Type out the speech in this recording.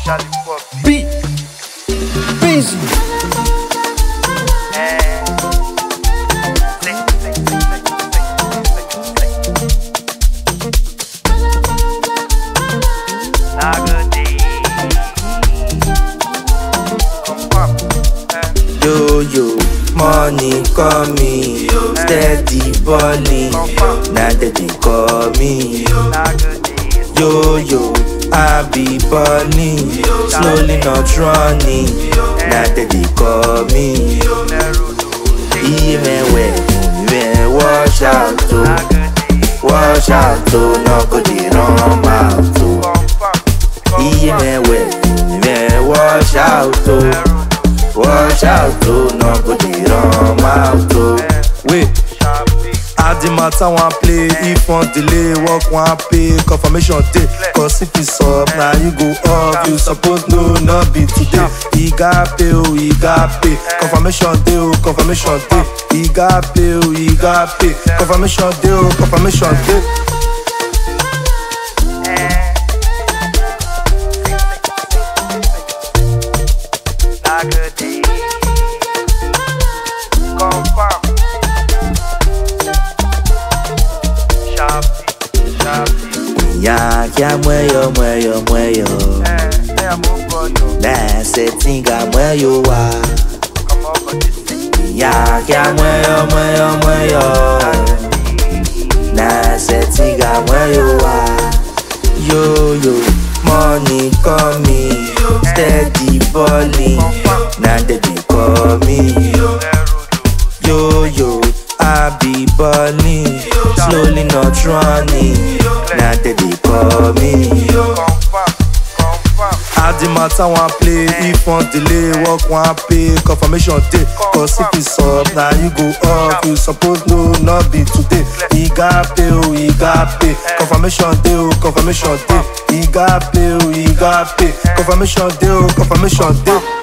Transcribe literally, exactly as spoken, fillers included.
B. Busy. Yo yo, money coming, steady balling. Now that they call me. Yo yo, I be balling, slowly not running. Now that they call me. Even when we wash out to, wash out to, no go the wrong out to. Even when we wash out to. Watch out to, no go the wrong out to. Wait, I the matter one play. If one delay, work one pay. Confirmation day, cause if it's up, now you go up. You suppose no, not be today. He got pay, oh, he got pay. Confirmation day, oh, confirmation day. He got pay, oh, he got pay. Confirmation day, oh, confirmation day. Ya ya mueyo mueyo mueyo. Na se tinga mueyo wa. Ya ya mueyo mueyo mueyo. Na se tinga mueyo wa. Yo yo, money coming, steady balling. Now that they call me. Yo yo, I be balling, slowly not running. Now that they call me. I the matter one play. If one delay, work one pay. Confirmation day, cause if it's up, now you go up. You suppose no, not be today. He got pay, oh, he got pay. Confirmation day, oh, confirmation day. He got pay, oh, he got pay. Confirmation day, oh, confirmation day.